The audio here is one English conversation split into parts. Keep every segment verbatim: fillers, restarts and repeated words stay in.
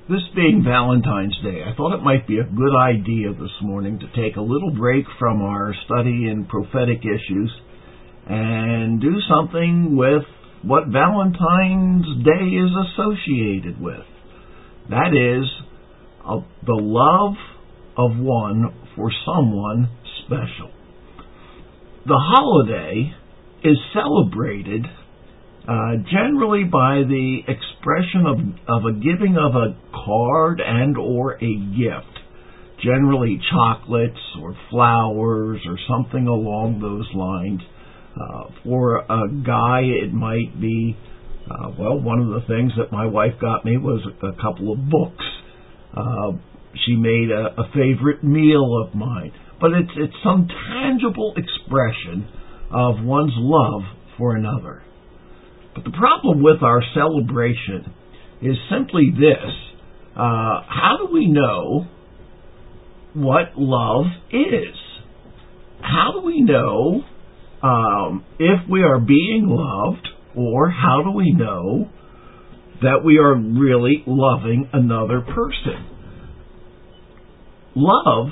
This being Valentine's Day, I thought it might be a good idea this morning to take a little break from our study in prophetic issues and do something with what Valentine's Day is associated with. That is, uh, the love of one for someone special. The holiday is celebrated Uh, generally by the expression of, of a giving of a card and or a gift, generally chocolates or flowers or something along those lines. Uh, for a guy, it might be, uh, well, one of the things that my wife got me was a, a couple of books. Uh, she made a, a favorite meal of mine. But it's, it's some tangible expression of one's love for another. But the problem with our celebration is simply this. Uh, how do we know what love is? How do we know um, if we are being loved, or how do we know that we are really loving another person? Love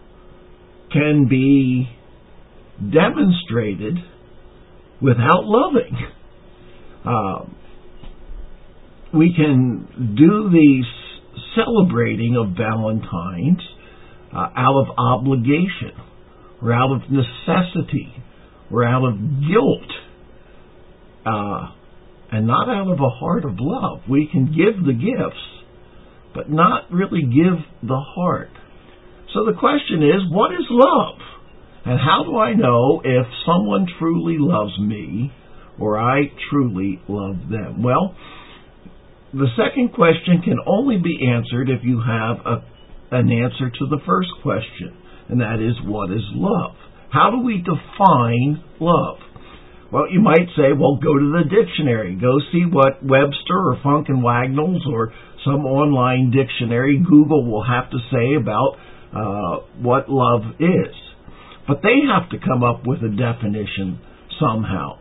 can be demonstrated without loving. Uh, we can do the celebrating of Valentine's uh, out of obligation, or out of necessity, or out of guilt, uh, and not out of a heart of love. We can give the gifts, but not really give the heart. So the question is, what is love? And how do I know if someone truly loves me, or I truly love them? Well, the second question can only be answered if you have a, an answer to the first question, and that is, what is love? How do we define love? Well, you might say, well, go to the dictionary. Go see what Webster or Funk and Wagnalls or some online dictionary, Google, will have to say about uh, what love is. But they have to come up with a definition somehow.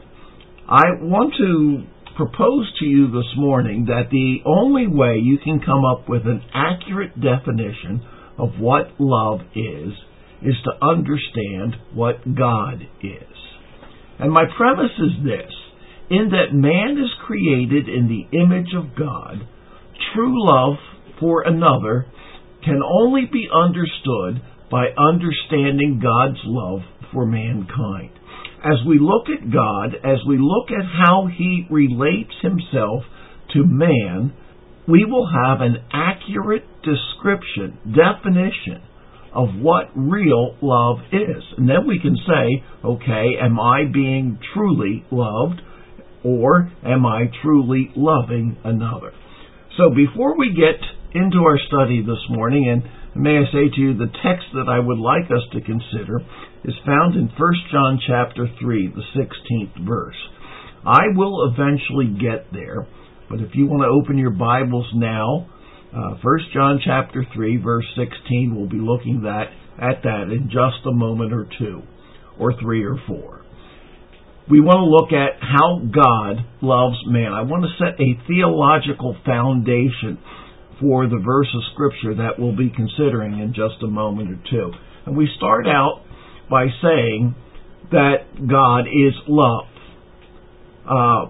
I want to propose to you this morning that the only way you can come up with an accurate definition of what love is, is to understand what God is. And my premise is this: in that man is created in the image of God, true love for another can only be understood by understanding God's love for mankind. As we look at God, as we look at how He relates Himself to man, we will have an accurate description, definition of what real love is. And then we can say, okay, am I being truly loved, or am I truly loving another? So before we get into our study this morning, and may I say to you, the text that I would like us to consider is found in First John chapter three, the sixteenth verse. I will eventually get there, but if you want to open your Bibles now, uh, First John chapter three, verse sixteen, we'll be looking at, at that in just a moment or two, or three or four. We want to look at how God loves man. I want to set a theological foundation for the verse of Scripture that we'll be considering in just a moment or two. And we start out by saying that God is love. Uh,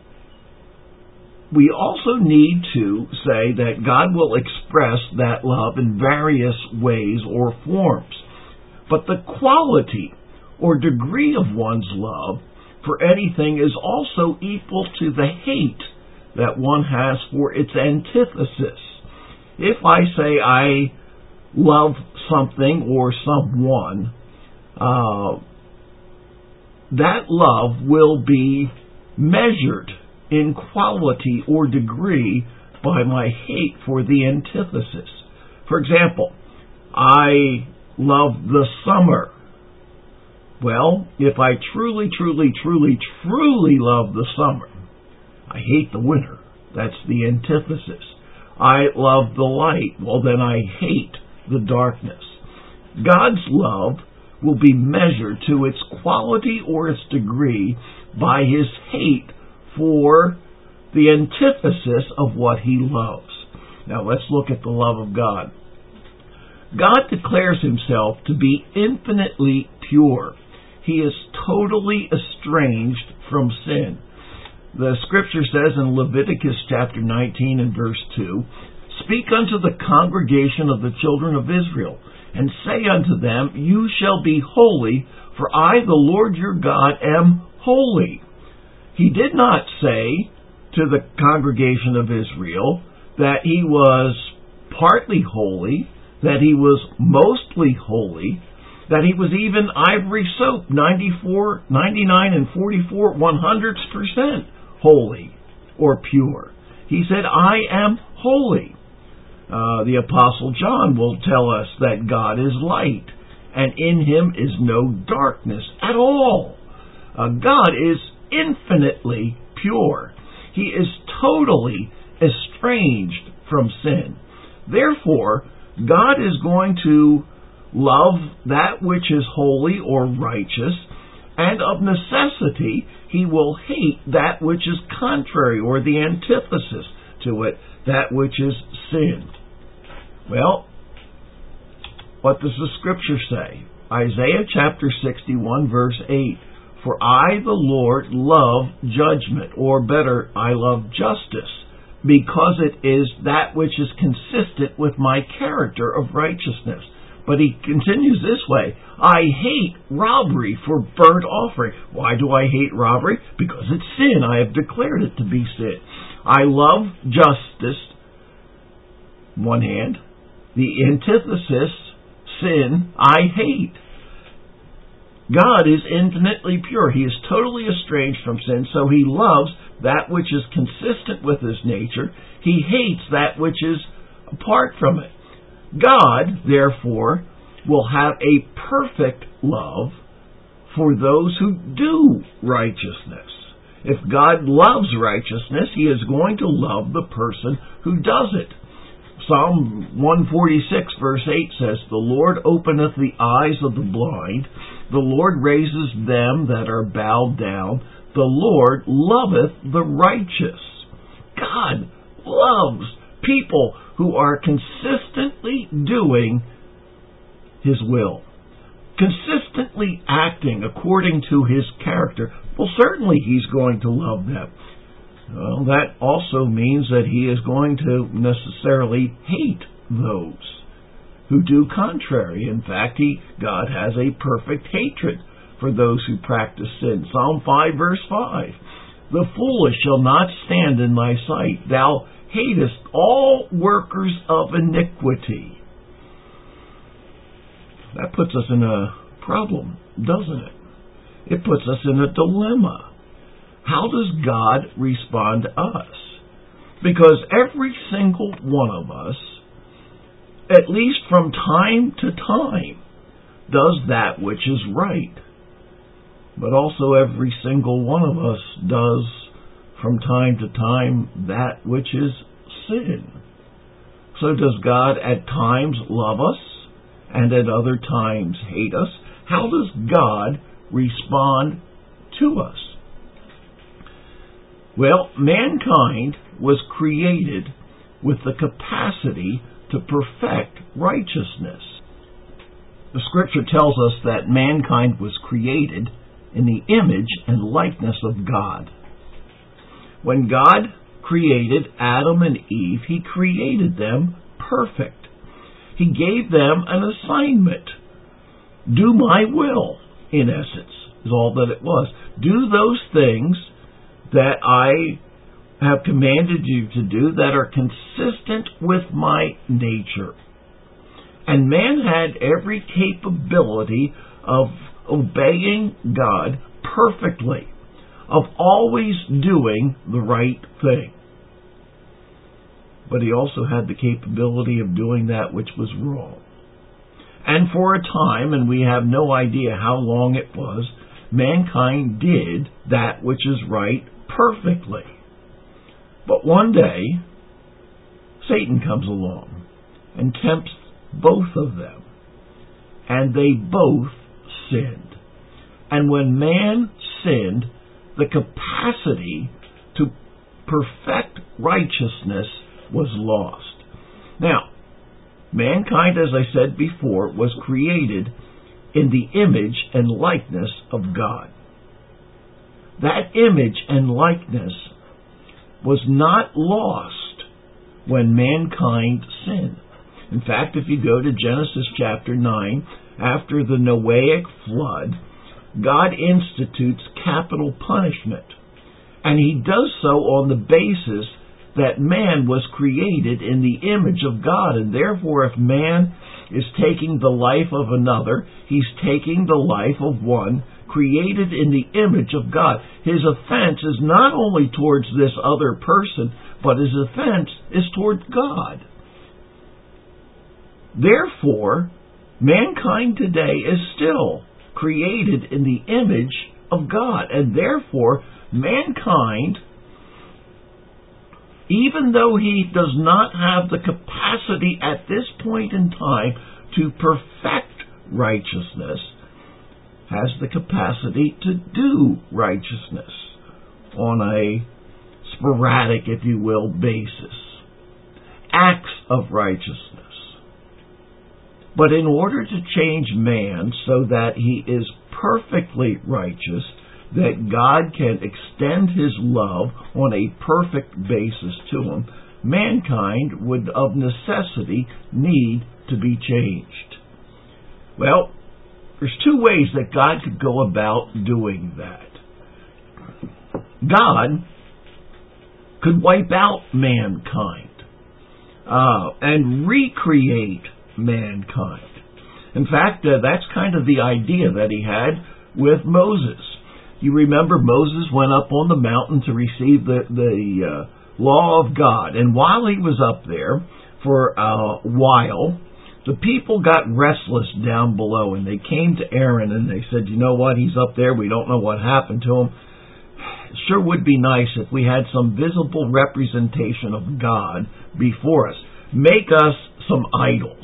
we also need to say that God will express that love in various ways or forms. But the quality or degree of one's love for anything is also equal to the hate that one has for its antithesis. If I say I love something or someone, uh, that love will be measured in quality or degree by my hate for the antithesis. For example, I love the summer. Well, if I truly, truly, truly, truly love the summer, I hate the winter. That's the antithesis. I love the light. Well, then I hate the darkness. God's love will be measured to its quality or its degree by His hate for the antithesis of what He loves. Now let's look at the love of God. God declares himself to be infinitely pure. He is totally estranged from sin. The scripture says in Leviticus chapter nineteen and verse two, "Speak unto the congregation of the children of Israel, and say unto them, You shall be holy, for I, the Lord your God, am holy." He did not say to the congregation of Israel that he was partly holy, that he was mostly holy, that he was even ivory soap, ninety-four, ninety-nine, and forty-four, one hundredths percent holy or pure. He said, I am holy. Uh, the Apostle John will tell us that God is light, and in him is no darkness at all. Uh, God is infinitely pure. He is totally estranged from sin. Therefore, God is going to love that which is holy or righteous, and of necessity, he will hate that which is contrary or the antithesis to it, that which is sin. Well, what does the scripture say? Isaiah chapter sixty-one verse eight, "For I, the Lord, love judgment," or better, I love justice, because it is that which is consistent with my character of righteousness. But he continues this way, "I hate robbery for burnt offering." Why do I hate robbery? Because it's sin. I have declared it to be sin. I love justice, one hand. The antithesis, sin, I hate. God is infinitely pure. He is totally estranged from sin, so he loves that which is consistent with his nature. He hates that which is apart from it. God, therefore, will have a perfect love for those who do righteousness. If God loves righteousness, he is going to love the person who does it. Psalm one forty-six verse eight says, "The Lord openeth the eyes of the blind. The Lord raises them that are bowed down. The Lord loveth the righteous." God loves people who are consistently doing his will, consistently acting according to his character. Well, certainly he's going to love them. Well, that also means that he is going to necessarily hate those who do contrary. In fact, he, God has a perfect hatred for those who practice sin. Psalm five verse five, "The foolish shall not stand in thy sight. Thou hatest all workers of iniquity." That puts us in a problem, doesn't it? It puts us in a dilemma. How does God respond to us? Because every single one of us, at least from time to time, does that which is right. But also every single one of us does, from time to time, that which is sin. So does God at times love us and at other times hate us? How does God respond to us? Well, mankind was created with the capacity to perfect righteousness. The scripture tells us that mankind was created in the image and likeness of God. When God created Adam and Eve, he created them perfect. He gave them an assignment. Do my will, in essence, is all that it was. Do those things that I have commanded you to do that are consistent with my nature. And man had every capability of obeying God perfectly, of always doing the right thing. But he also had the capability of doing that which was wrong. And for a time, and we have no idea how long it was, mankind did that which is right perfectly. But one day, Satan comes along and tempts both of them, and they both sinned. And when man sinned, the capacity to perfect righteousness was lost. Now, mankind, as I said before, was created in the image and likeness of God. That image and likeness was not lost when mankind sinned. In fact, if you go to Genesis chapter nine, after the Noahic flood, God institutes capital punishment. And he does so on the basis that man was created in the image of God. And therefore, if man is taking the life of another, he's taking the life of one created in the image of God. His offense is not only towards this other person, but his offense is towards God. Therefore, mankind today is still created in the image of God. And therefore, mankind, even though he does not have the capacity at this point in time to perfect righteousness, has the capacity to do righteousness on a sporadic, if you will, basis. Acts of righteousness. But in order to change man so that he is perfectly righteous, that God can extend his love on a perfect basis to him, mankind would of necessity need to be changed. Well, there's two ways that God could go about doing that. God could wipe out mankind uh, and recreate mankind. In fact, uh, that's kind of the idea that he had with Moses. You remember Moses went up on the mountain to receive the, the uh, law of God. And while he was up there for a while, the people got restless down below, and they came to Aaron and they said, you know what, he's up there, we don't know what happened to him. It sure would be nice if we had some visible representation of God before us. Make us some idols.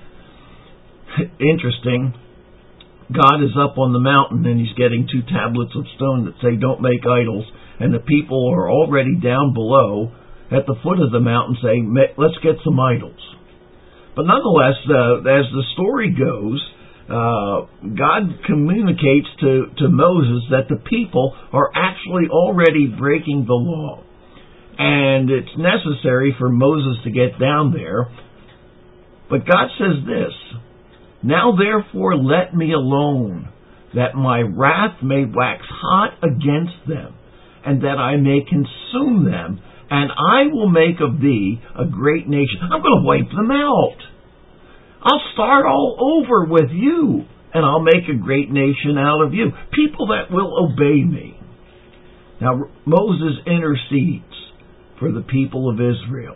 Interesting. God is up on the mountain and he's getting two tablets of stone that say don't make idols, and the people are already down below at the foot of the mountain saying let's get some idols. But nonetheless, uh, as the story goes, uh, God communicates to, to Moses that the people are actually already breaking the law. And it's necessary for Moses to get down there. But God says this, now therefore let me alone, that my wrath may wax hot against them, and that I may consume them, and I will make of thee a great nation. I'm going to wipe them out. I'll start all over with you, and I'll make a great nation out of you. People that will obey me. Now, Moses intercedes for the people of Israel.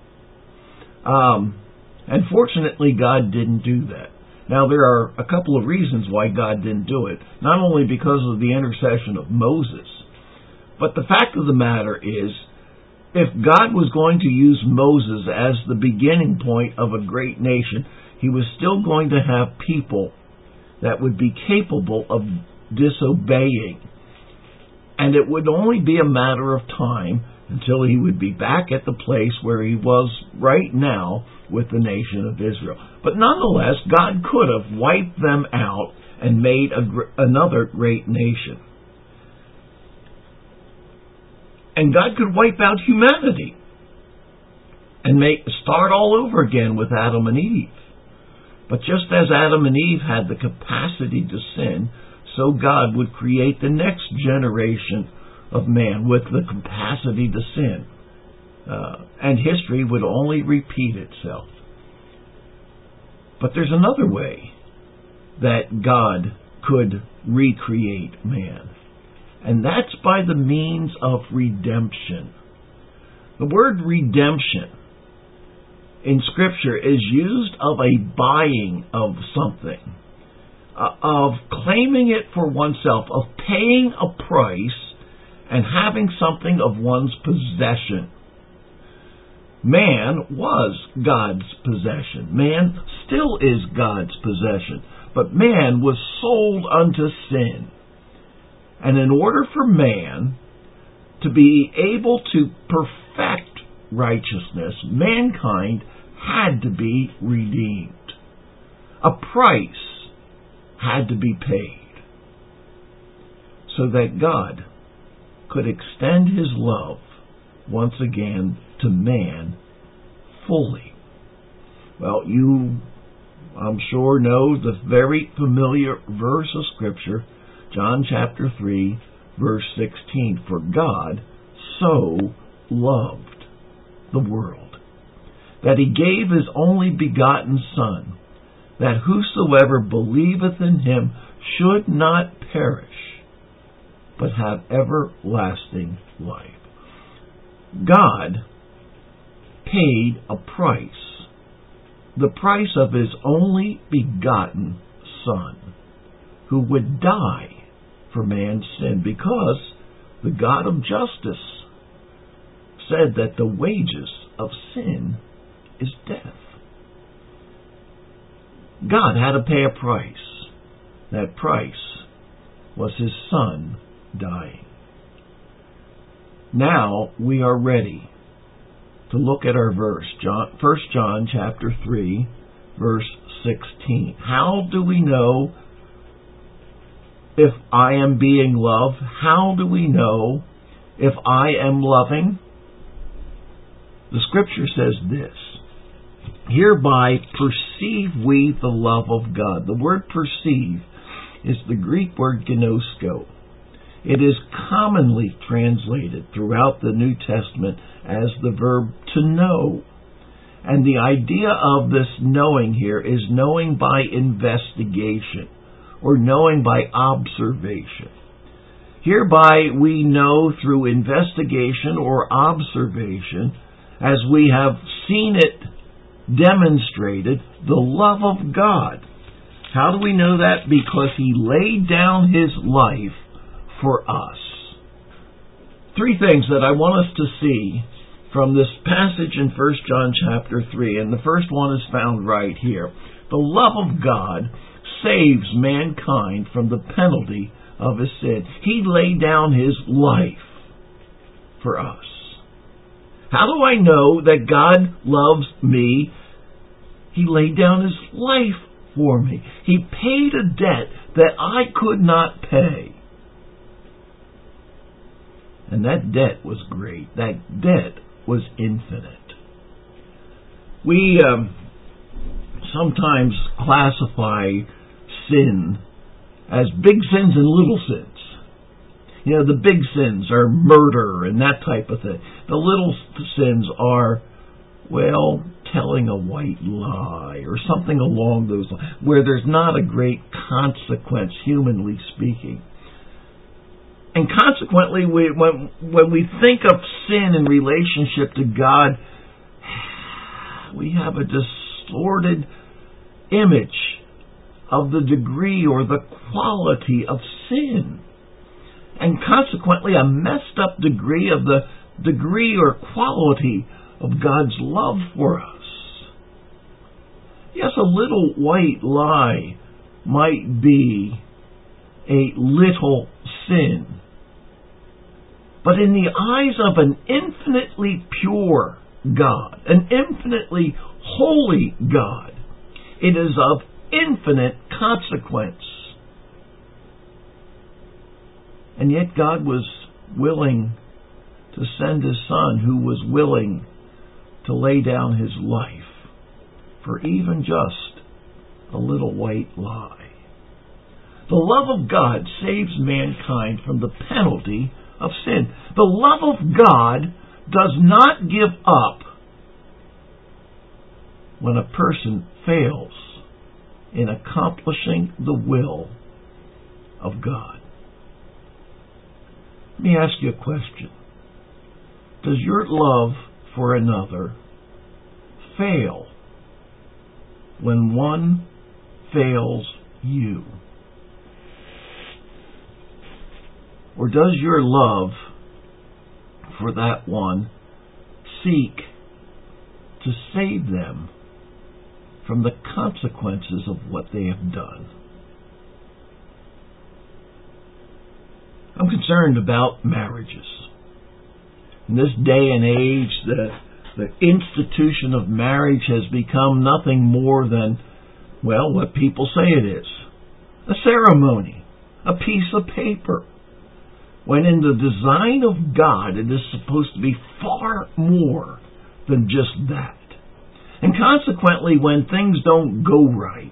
Um, and fortunately, God didn't do that. Now, there are a couple of reasons why God didn't do it. Not only because of the intercession of Moses, but the fact of the matter is, if God was going to use Moses as the beginning point of a great nation, he was still going to have people that would be capable of disobeying. And it would only be a matter of time until he would be back at the place where he was right now with the nation of Israel. But nonetheless, God could have wiped them out and made a, another great nation. And God could wipe out humanity and make start all over again with Adam and Eve. But just as Adam and Eve had the capacity to sin, so God would create the next generation of man with the capacity to sin. Uh, and history would only repeat itself. But there's another way that God could recreate man. And that's by the means of redemption. The word redemption in Scripture is used of a buying of something, uh, of claiming it for oneself, of paying a price and having something of one's possession. Man was God's possession. Man still is God's possession. But man was sold unto sin. And in order for man to be able to perfect righteousness, mankind had to be redeemed. A price had to be paid so that God could extend His love once again to man fully. Well, you, I'm sure, know the very familiar verse of Scripture, John chapter three, verse sixteen. For God so loved the world, that He gave His only begotten Son, that whosoever believeth in Him should not perish, but have everlasting life. God paid a price, the price of His only begotten Son, who would die for man's sin, because the God of justice said that the wages of sin is death. God had to pay a price. That price was His Son dying. Now we are ready to look at our verse, John, First John chapter three, verse sixteen. How do we know if I am being loved? How do we know if I am loving? The Scripture says this: hereby perceive we the love of God. The word perceive is the Greek word gnosko. It is commonly translated throughout the New Testament as the verb to know. And the idea of this knowing here is knowing by investigation, or knowing by observation. Hereby we know through investigation or observation, as we have seen it demonstrated, the love of God. How do we know that? Because He laid down His life for us. Three things that I want us to see from this passage in First John chapter three, and the first one is found right here. The love of God saves mankind from the penalty of his sin. He laid down His life for us. How do I know that God loves me? He laid down His life for me. He paid a debt that I could not pay. And that debt was great. That debt was infinite. We um, sometimes classify sin as big sins and little sins. You know, the big sins are murder and that type of thing. The little sins are, well, telling a white lie or something along those lines, where there's not a great consequence, humanly speaking. And consequently, we, when, when we think of sin in relationship to God, we have a distorted image of the degree or the quality of sin. And consequently, a messed up degree of the degree or quality of God's love for us. Yes, a little white lie might be a little sin. But in the eyes of an infinitely pure God, an infinitely holy God, it is of infinite consequence. And yet God was willing to send His Son, who was willing to lay down His life for even just a little white lie. The love of God saves mankind from the penalty of sin. The love of God does not give up when a person fails in accomplishing the will of God. Let me ask you a question. Does your love for another fail when one fails you? Or does your love for that one seek to save them from the consequences of what they have done? I'm concerned about marriages. In this day and age, the The institution of marriage has become nothing more than, well, what people say it is. A ceremony, a piece of paper. When in the design of God, it is supposed to be far more than just that. And consequently, when things don't go right,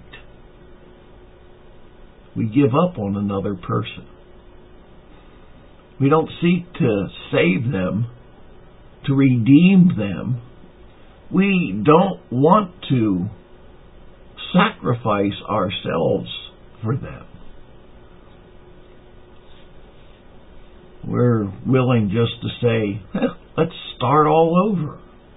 we give up on another person. We don't seek to save them, to redeem them. We don't want to sacrifice ourselves for them. We're willing just to say, eh, let's start all over.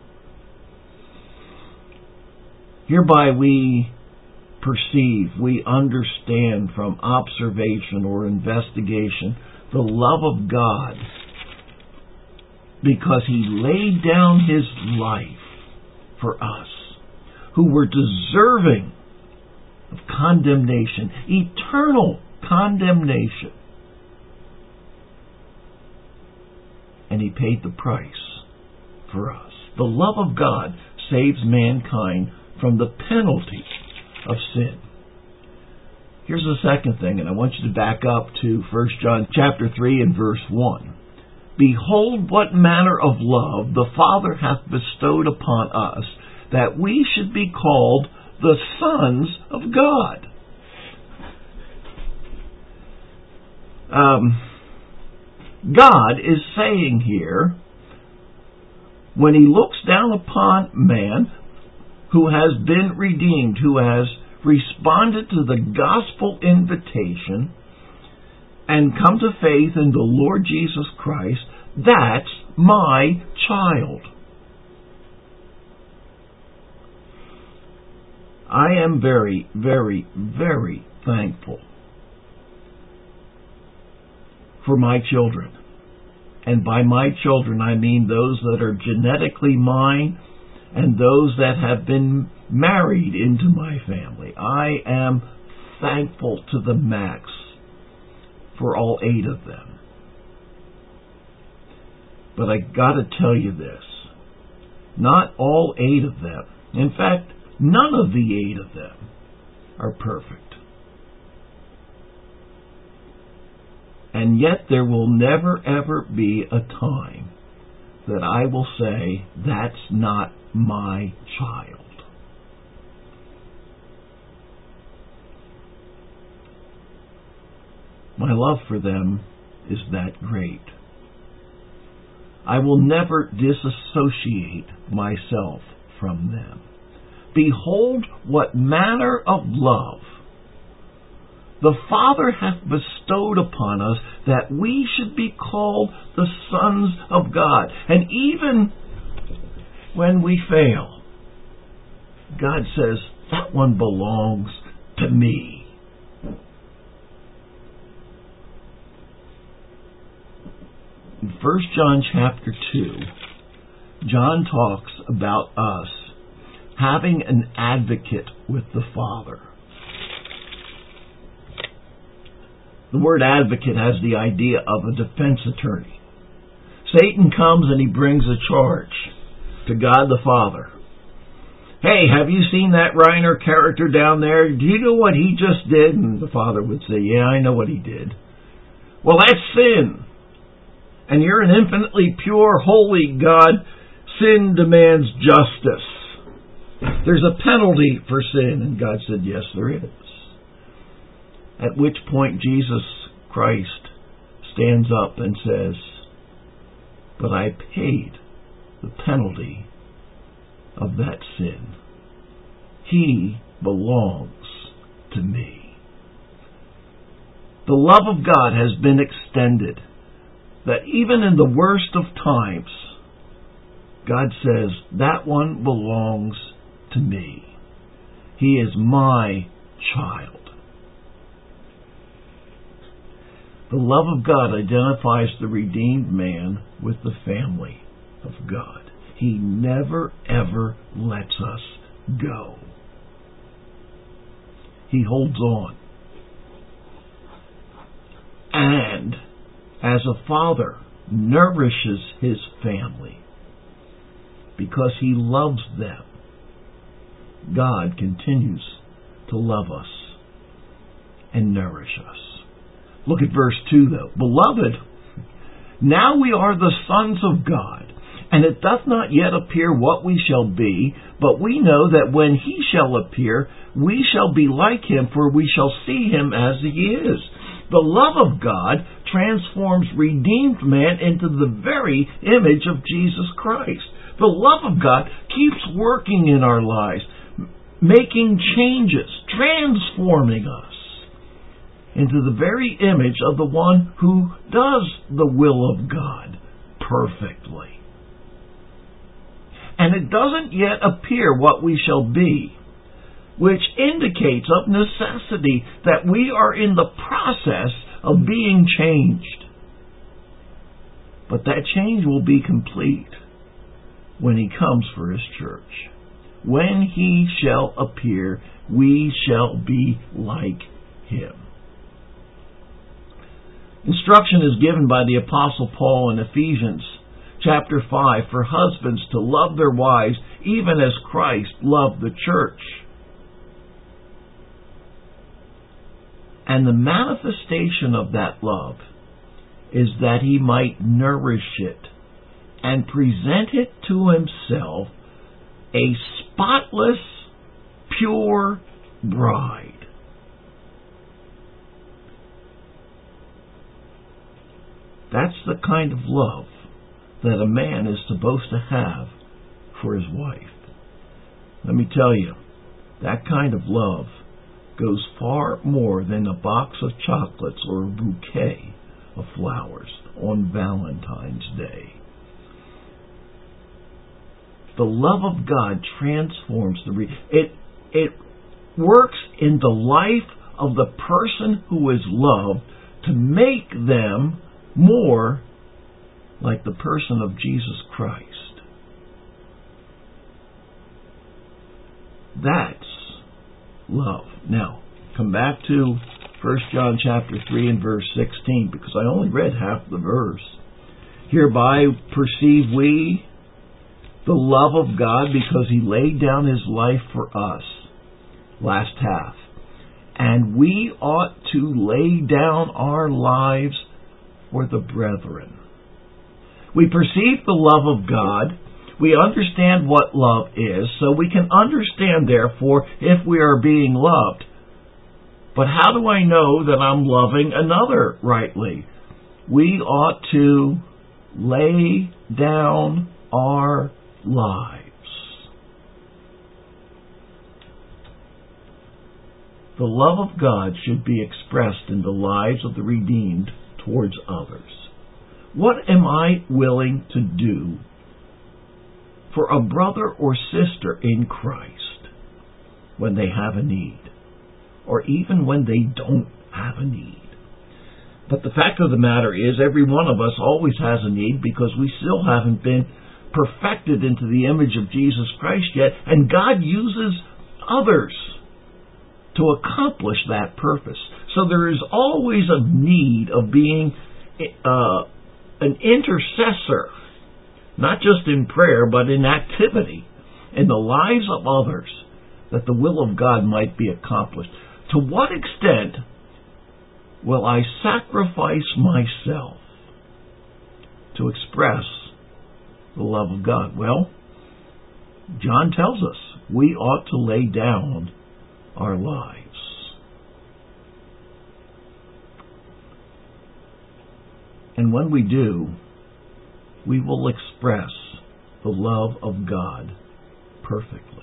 Hereby we perceive, we understand from observation or investigation the love of God, because He laid down His life for us, who were deserving of condemnation, eternal condemnation. And He paid the price for us. The love of God saves mankind from the penalty of sin. Here's the second thing, and I want you to back up to First John chapter three and verse one. Behold, what manner of love the Father hath bestowed upon us, that we should be called the sons of God. Um, God is saying here, when He looks down upon man who has been redeemed, who has responded to the gospel invitation and come to faith in the Lord Jesus Christ, that's my child. I am very, very, very thankful for my children. And by my children, I mean those that are genetically mine and those that have been married into my family. I am thankful to the max for all eight of them. But I got to tell you this. Not all eight of them, in fact, none of the eight of them are perfect. And yet there will never ever be a time that I will say, that's not my child. My love for them is that great. I will never disassociate myself from them. Behold, what manner of love the Father hath bestowed upon us, that we should be called the sons of God. And even when we fail, God says, that one belongs to me. In First John chapter two, John talks about us having an advocate with the Father. The word advocate has the idea of a defense attorney. Satan comes and he brings a charge to God the Father. Hey, have you seen that Reiner character down there? Do you know what he just did? And the Father would say, yeah, I know what he did. Well, that's sin. And you're an infinitely pure, holy God. Sin demands justice. There's a penalty for sin. And God said, yes, there is. At which point Jesus Christ stands up and says, but I paid the penalty of that sin. He belongs to me. The love of God has been extended, that even in the worst of times, God says, that one belongs to me. He is my child. The love of God identifies the redeemed man with the family of God. He never, ever lets us go. He holds on. And as a father nourishes his family, because He loves them. God continues to love us and nourish us. Look at verse two, though. Beloved, now we are the sons of God, and it doth not yet appear what we shall be, but we know that when He shall appear, we shall be like Him, for we shall see Him as He is. The love of God transforms redeemed man into the very image of Jesus Christ. The love of God keeps working in our lives, making changes, transforming us into the very image of the one who does the will of God perfectly. And it doesn't yet appear what we shall be, which indicates of necessity that we are in the process of being changed. But that change will be complete when He comes for His church. When He shall appear, we shall be like Him. Instruction is given by the Apostle Paul in Ephesians chapter five for husbands to love their wives even as Christ loved the church. And the manifestation of that love is that He might nourish it and present it to Himself a spotless, pure bride. That's the kind of love that a man is supposed to have for his wife. Let me tell you, that kind of love goes far more than a box of chocolates or a bouquet of flowers on Valentine's Day. The love of God transforms the re- it it works in the life of the person who is loved to make them more like the person of Jesus Christ. That's love. Now, come back to First John chapter three and verse sixteen, because I only read half the verse. Hereby perceive we the love of God, because He laid down His life for us. Last half. And we ought to lay down our lives for the brethren. We perceive the love of God. We understand what love is, so we can understand, therefore, if we are being loved. But how do I know that I'm loving another rightly? We ought to lay down our lives. The love of God should be expressed in the lives of the redeemed towards others. What am I willing to do for a brother or sister in Christ when they have a need, or even when they don't have a need? But the fact of the matter is, every one of us always has a need, because we still haven't been perfected into the image of Jesus Christ yet, and God uses others to accomplish that purpose. So there is always a need of being uh, an intercessor, not just in prayer, but in activity, in the lives of others, that the will of God might be accomplished. To what extent will I sacrifice myself to express the love of God? Well, John tells us we ought to lay down our lives. And when we do, we will express the love of God perfectly.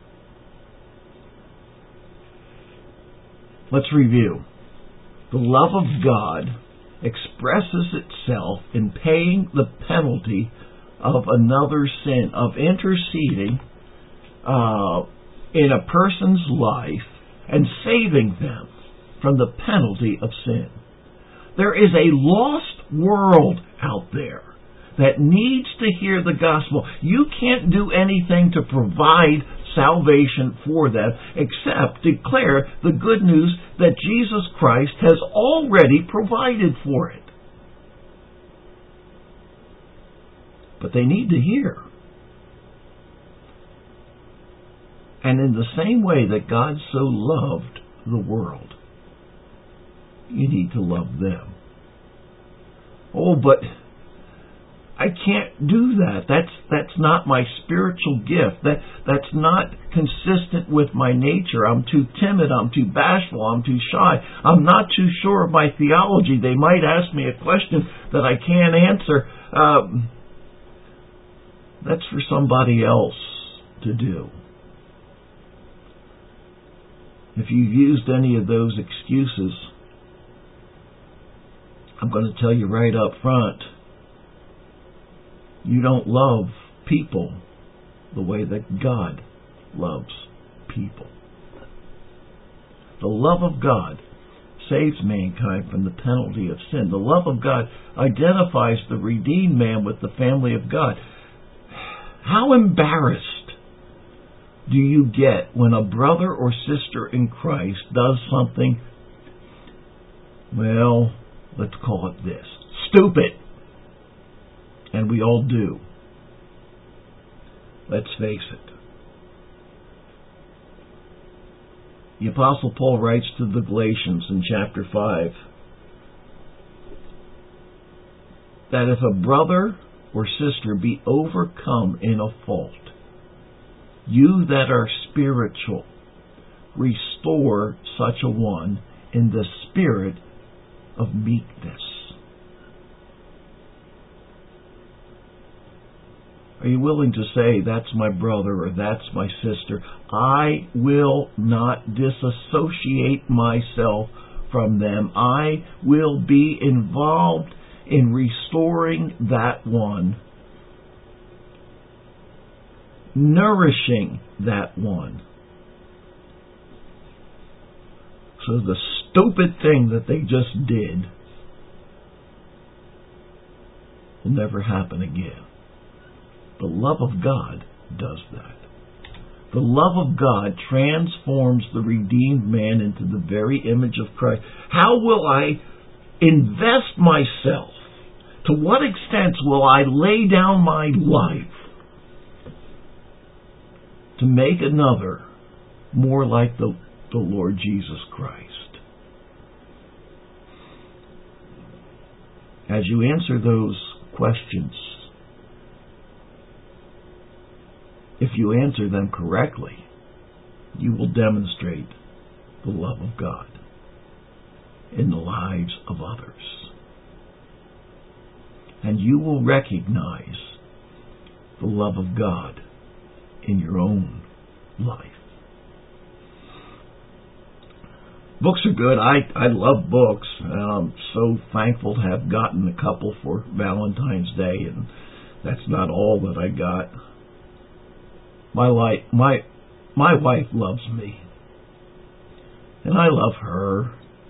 Let's review. The love of God expresses itself in paying the penalty of another's sin, of interceding uh, in a person's life and saving them from the penalty of sin. There is a lost world out there that needs to hear the gospel. You can't do anything to provide salvation for them except declare the good news that Jesus Christ has already provided for it. But they need to hear. And in the same way that God so loved the world, you need to love them. Oh, but I can't do that. That's that's not my spiritual gift. That that's not consistent with my nature. I'm too timid. I'm too bashful. I'm too shy. I'm not too sure of my theology. They might ask me a question that I can't answer. Um, that's for somebody else to do. If you've used any of those excuses, I'm going to tell you right up front, you don't love people the way that God loves people. The love of God saves mankind from the penalty of sin. The love of God identifies the redeemed man with the family of God. How embarrassed do you get when a brother or sister in Christ does something, well, let's call it this, stupid? And we all do. Let's face it. The Apostle Paul writes to the Galatians in chapter five that if a brother or sister be overcome in a fault, you that are spiritual, restore such a one in the spirit of meekness. Are you willing to say, that's my brother or that's my sister? I will not disassociate myself from them. I will be involved in restoring that one, nourishing that one. So the stupid thing that they just did will never happen again. The love of God does that. The love of God transforms the redeemed man into the very image of Christ. How will I invest myself? To what extent will I lay down my life to make another more like the, the Lord Jesus Christ? As you answer those questions, if you answer them correctly, you will demonstrate the love of God in the lives of others. And you will recognize the love of God in your own life. Books are good. I, I love books. I'm so thankful to have gotten a couple for Valentine's Day, and that's not all that I got. My life, my my wife loves me, and I love her.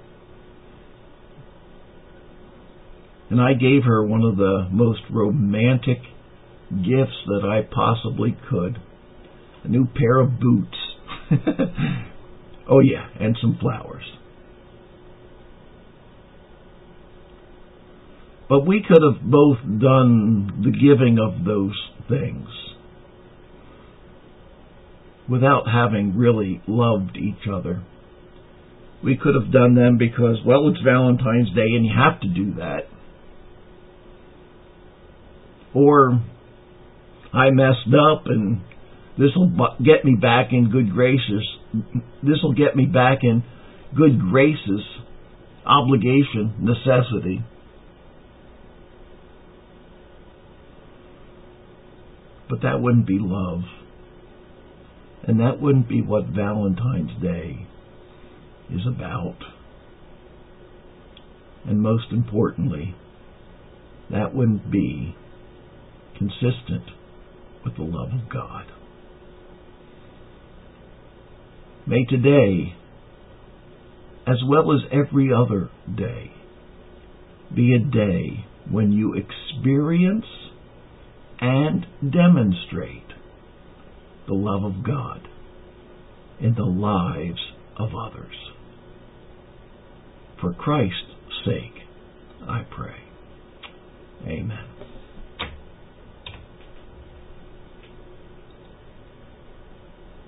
And I gave her one of the most romantic gifts that I possibly could. A new pair of boots. Oh yeah, and some flowers. But we could have both done the giving of those things without having really loved each other. We could have done them because, well, it's Valentine's Day and you have to do that. Or, I messed up and this will get me back in good graces. This will get me back in good graces, obligation, necessity. But that wouldn't be love. And that wouldn't be what Valentine's Day is about. And most importantly, that wouldn't be consistent with the love of God. May today, as well as every other day, be a day when you experience and demonstrate the love of God in the lives of others. For Christ's sake, I pray. Amen.